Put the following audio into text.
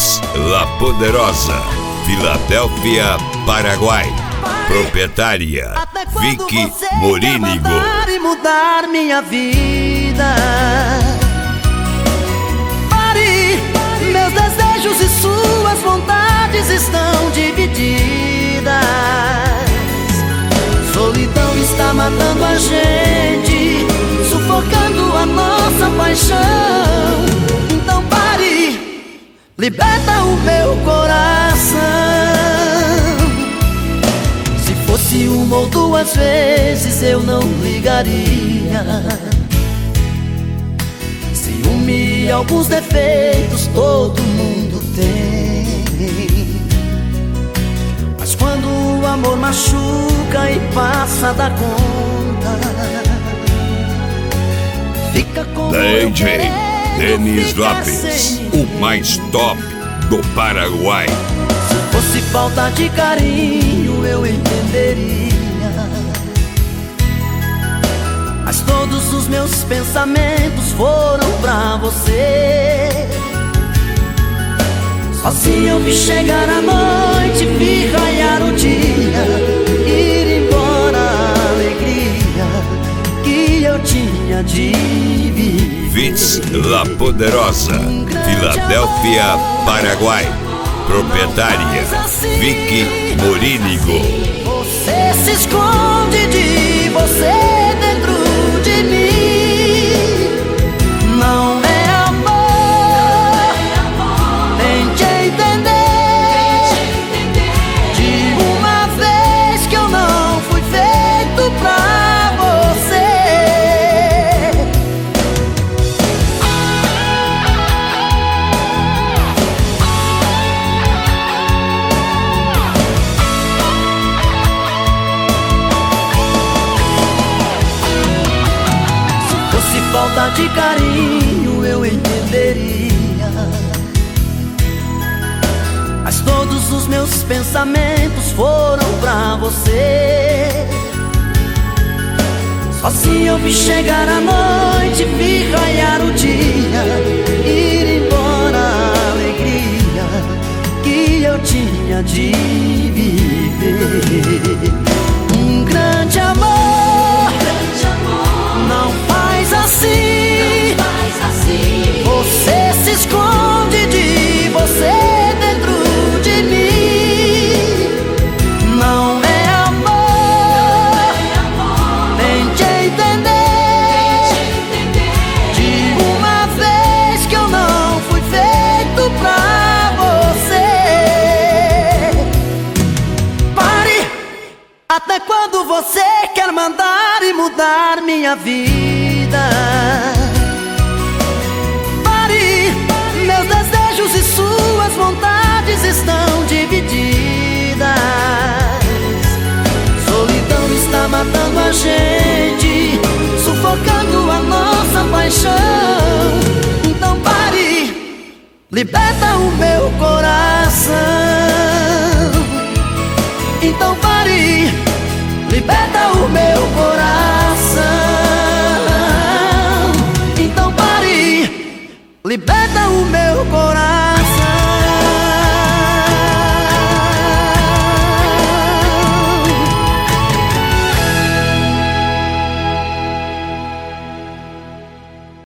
Vitz La Poderosa, Filadélfia, Paraguai. Proprietária Vicky Morínigo. E mudar minha vida. Pare, meus desejos e suas vontades estão divididas. Solidão está matando a gente, sufocando a nossa paixão. Então pare, liberta o meu coração. Se fosse uma ou duas vezes eu não ligaria. Ciúme e alguns defeitos todo mundo tem, mas quando o amor machuca e passa da conta, fica como DJ Denis Lopes, o mais top do Paraguai. Se fosse falta de carinho eu entenderia, mas todos os meus pensamentos foram pra você. Sozinho eu vi chegar a noite, vi raiar o dia, ir embora a alegria que eu tinha de viver. Vitz La Poderosa, Filadélfia, Paraguai. Proprietária Vicky Morínigo. Você se esconde de você dentro de mim. Não é amor, tente entender. De uma vez que eu não fui feito pra você. Falta de carinho eu entenderia, mas todos os meus pensamentos foram pra você. Sozinho eu vi chegar a noite, vi raiar o dia, ir embora a alegria que eu tinha de viver. Um grande amor não faz assim. Você se esconde de você dentro de mim. Não é amor, tente entender. De uma vez que eu não fui feito pra você. Pare, até quando você quer mandar e mudar minha vida? Pare, meus desejos e suas vontades estão divididas. Solidão está matando a gente, sufocando a nossa paixão. Então pare, liberta o meu coração. Então pare, liberta o meu coração. Então pare, liberta.